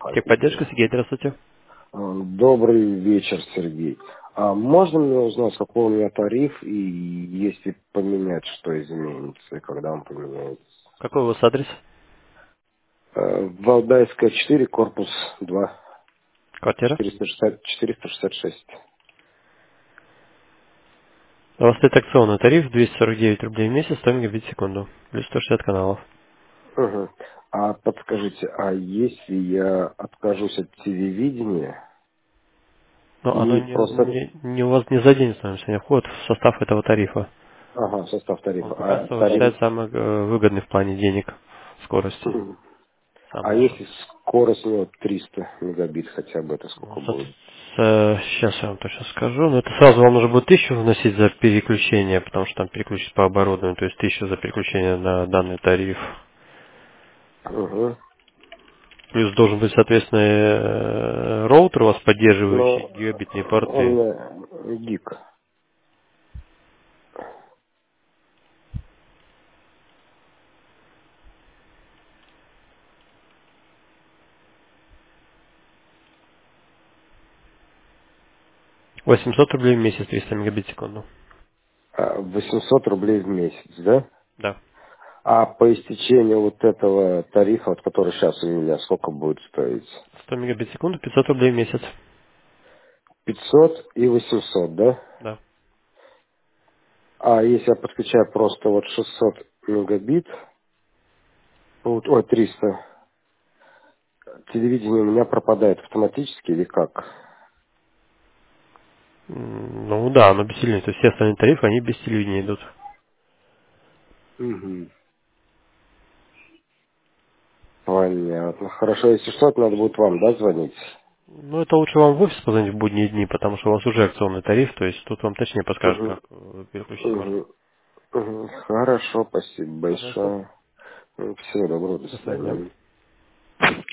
Техподдержка, Сергей, здравствуйте. Добрый вечер, Сергей. А можно мне узнать, какой у меня тариф и если поменять, что изменится, и когда он поменяется? Какой у вас адрес? Валдайская 4, корпус 2, Квартира? 466. У вас стоит акционный тариф 249 рублей в месяц, 100 мегабит в секунду. Плюс 160 каналов. Угу. А подскажите, а если я откажусь от телевидения Но оно и просто... не у вас не за день, не входит в состав этого тарифа. Ага, состав Он тарифа. пока А что тариф... считается самый выгодный в плане денег, скорости. Мгм. А Самый если дешевый. скорость у него 300 мегабит хотя бы, это Ну, сколько будет? сейчас я вам точно скажу. Но это сразу вам нужно будет 1000 вносить за переключение, потому что там переключить по оборудованию, то есть 1000 за переключение на данный тариф. Угу. Плюс должен быть, соответственно, роутер у вас поддерживающий Ну, гигабитные он порты. гик. 800 рублей в месяц, 300 мегабит в секунду. 800 рублей в месяц, да? Да. А по истечению вот этого тарифа, вот который сейчас у меня, сколько будет стоить? 100 мегабит в секунду, 500 рублей в месяц. 500 и 800, да? Да. А если я подключаю просто вот 600 мегабит, ой, 300, телевидение у меня пропадает автоматически или как? Ну да, оно без телевидения. То есть все остальные тарифы, они без телевидения идут. Угу. Понятно. Хорошо, если что, то надо будет вам, да, звонить? Ну, это лучше вам в офис позвонить в будние дни, потому что у вас уже акционный тариф, то есть тут вам точнее подскажут, Угу. как переключить можно. Угу. Угу. Хорошо, спасибо Пожалуйста. большое. Всего доброго, до До свидания. свидания.